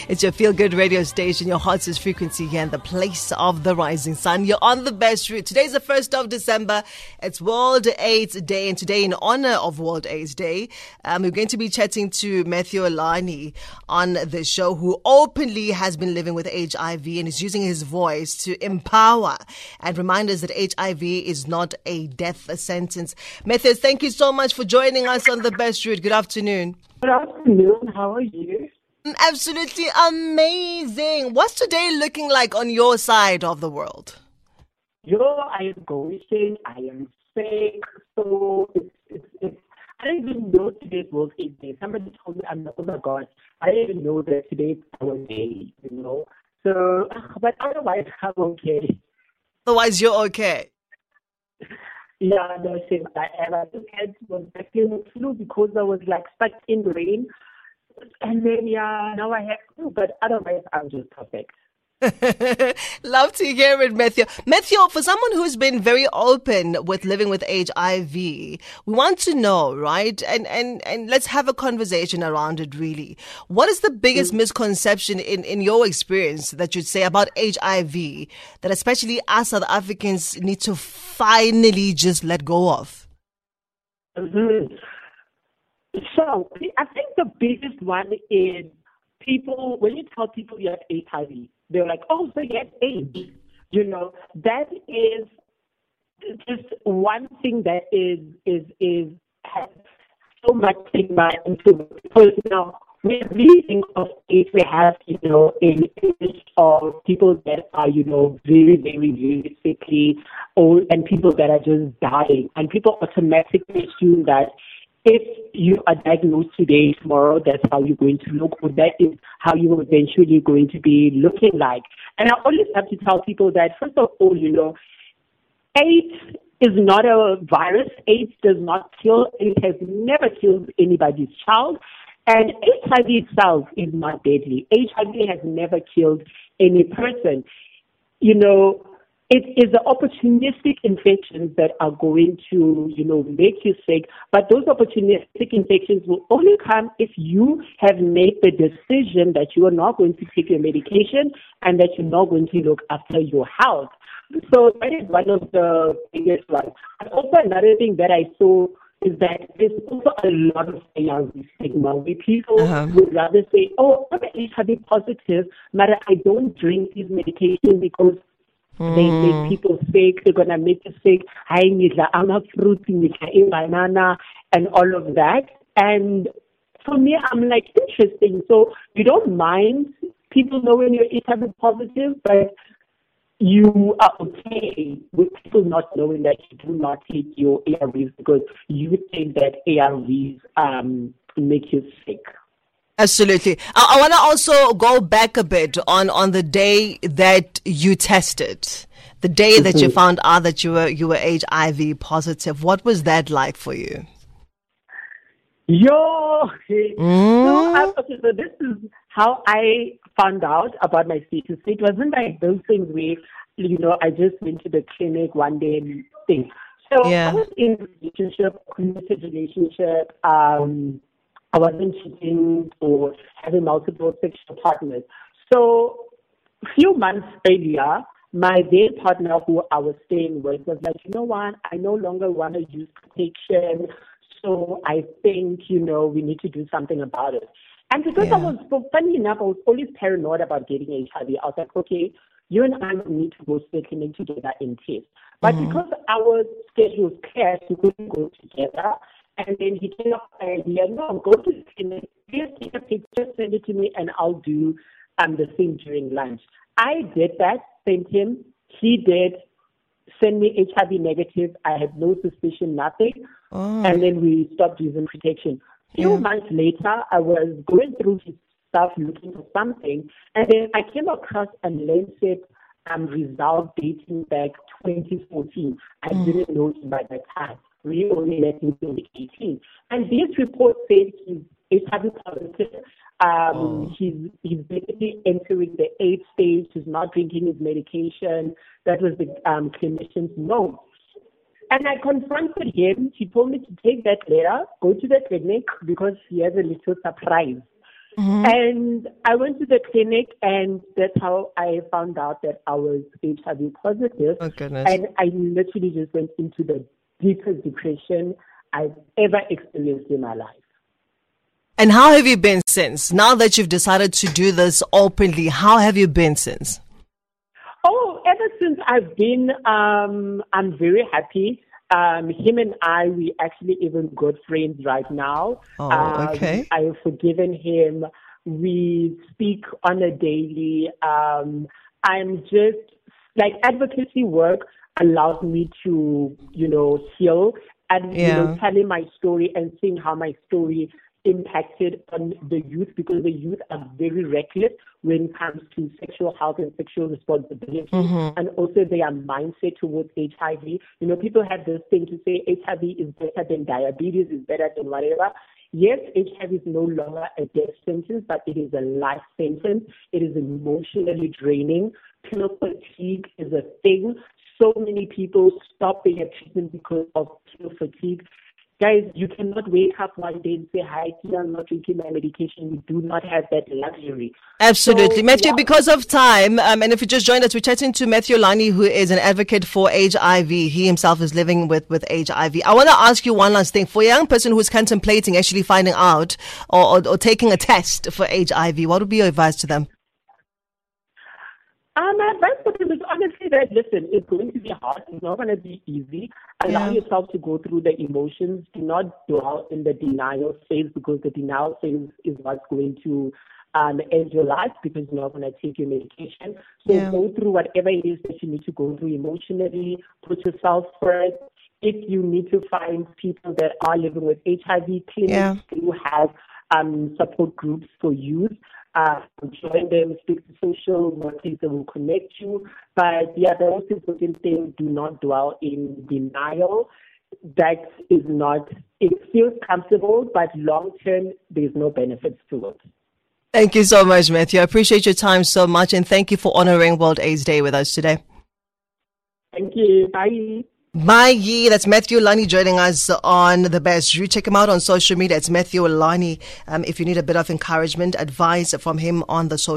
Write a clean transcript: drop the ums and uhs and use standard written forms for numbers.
It's your feel-good radio station, your hottest frequency here in the place of the rising sun. You're on the best route. Today's the 1st of December. It's World AIDS Day, and today in honor of World AIDS Day, we're going to be chatting to Matthew Olani on the show, who openly has been living with HIV and is using his voice to empower and remind us that HIV is not a death sentence. Matthew, thank you so much for joining us on the best route. Good afternoon. Good afternoon. How are you? Absolutely amazing. What's today looking like on your side of the world? I am going, I am sick, so it's I don't even know today's World AIDS Day. Somebody told me, oh my God, I didn't even know that today's our day, So, but otherwise, I'm okay. Otherwise, you're okay. Yeah, no, since I just had was feeling flu because I was like stuck in the rain. And then, now I have flu, but otherwise, I'm just perfect. Love to hear it, Matthew. Matthew, for someone who's been very open with living with HIV, we want to know, right? And let's have a conversation around it, really. What is the biggest misconception in your experience that you'd say about HIV that especially us South Africans need to finally just let go of? Mm-hmm. So I think the biggest one is people, when you tell people you have HIV, they're like, oh, so you have AIDS. That is just one thing that has so much stigma into it. Because now, when we think of AIDS, we have, an image of people that are, very, very, very sickly old and people that are just dying. And people automatically assume that if you are diagnosed today, tomorrow, that's how you're going to look, or that is how you're eventually going to be looking like. And I always have to tell people that, first of all, AIDS is not a virus. AIDS does not kill. It has never killed anybody's child. And HIV itself is not deadly. HIV has never killed any person. It is the opportunistic infections that are going to, make you sick. But those opportunistic infections will only come if you have made the decision that you are not going to take your medication and that you're not going to look after your health. So that is one of the biggest ones. And also another thing that I saw is that there's also a lot of ARV stigma where people would rather say, oh, I'm HIV positive, but I don't drink these medications because they make people sick. They're going to make you sick. I'm a fruit, a banana, and all of that. And for me, I'm like, interesting. So you don't mind people knowing you're HIV positive, but you are okay with people not knowing that you do not take your ARVs because you think that ARVs make you sick. Absolutely. I want to also go back a bit on the day that you tested, the day that you found out that you were HIV positive. What was that like for you? So this is how I found out about my status. It wasn't like those things where, I just went to the clinic one day and thing. So I was in a committed relationship. I wasn't cheating or having multiple sexual partners. So a few months earlier, my then partner who I was staying with was like, you know what, I no longer want to use protection. So I think, we need to do something about it. And because funny enough, I was always paranoid about getting HIV. I was like, okay, you and I need to go to the clinic together and test. But because our schedules clashed, we couldn't go together. And then he came up with the idea, no, go to the clinic, please take a picture, send it to me, and I'll do the same during lunch. I did that, sent him. He did send me HIV negative. I had no suspicion, nothing. And then we stopped using protection. A few months later, I was going through his stuff looking for something, and then I came across a Lancet result dating back 2014. I didn't know him by that time. We only met in 2018. And this report said he's HIV positive. He's basically entering the 8th stage. He's not drinking his medication. That was the clinician's note. And I confronted him. He told me to take that letter, go to the clinic because he has a little surprise. And I went to the clinic, and that's how I found out that I was HIV positive. Oh, goodness. And I literally just went into the deepest depression I've ever experienced in my life. And how have you been since? Now that you've decided to do this openly, how have you been since? Oh, ever since I've been, I'm very happy. Him and I, we actually even good friends right now. Oh, okay. I have forgiven him. We speak on a daily. I'm just, like, advocacy work allows me to, heal and, telling my story and seeing how my story impacted on the youth, because the youth are very reckless when it comes to sexual health and sexual responsibility, and also their mindset towards HIV. People have this thing to say HIV is better than diabetes, is better than whatever. Yes, HIV is no longer a death sentence, but it is a life sentence. It is emotionally draining. Pill fatigue is a thing. So many people stop their treatment because of pill fatigue. Guys, you cannot wake up one day and say, hi, I'm not taking my medication. We do not have that luxury. Absolutely. So, Matthew, because of time, and if you just joined us, we're chatting to Matthew Lani, who is an advocate for HIV. He himself is living with HIV. I want to ask you one last thing. For a young person who's contemplating actually finding out or taking a test for HIV, what would be your advice to them? My advice for them is honestly that, listen, it's going to be hard. It's not going to be easy. Allow yourself to go through the emotions. Do not dwell in the denial phase, because the denial phase is what's going to end your life, because you're not going to take your medication. So go through whatever it is that you need to go through emotionally. Put yourself first. If you need to find people that are living with HIV, clinics do have support groups for youth. Join them, speak to social workers that will connect you. But the most important thing, do not dwell in denial. That is not, it feels comfortable, but long term, there's no benefits to it. Thank you so much, Matthew. I appreciate your time so much, and thank you for honoring World AIDS Day with us today. Thank you. Bye. Bye. That's Matthew Lani joining us on The Best. You check him out on social media. It's Matthew Lani. If you need a bit of encouragement, advice from him on the social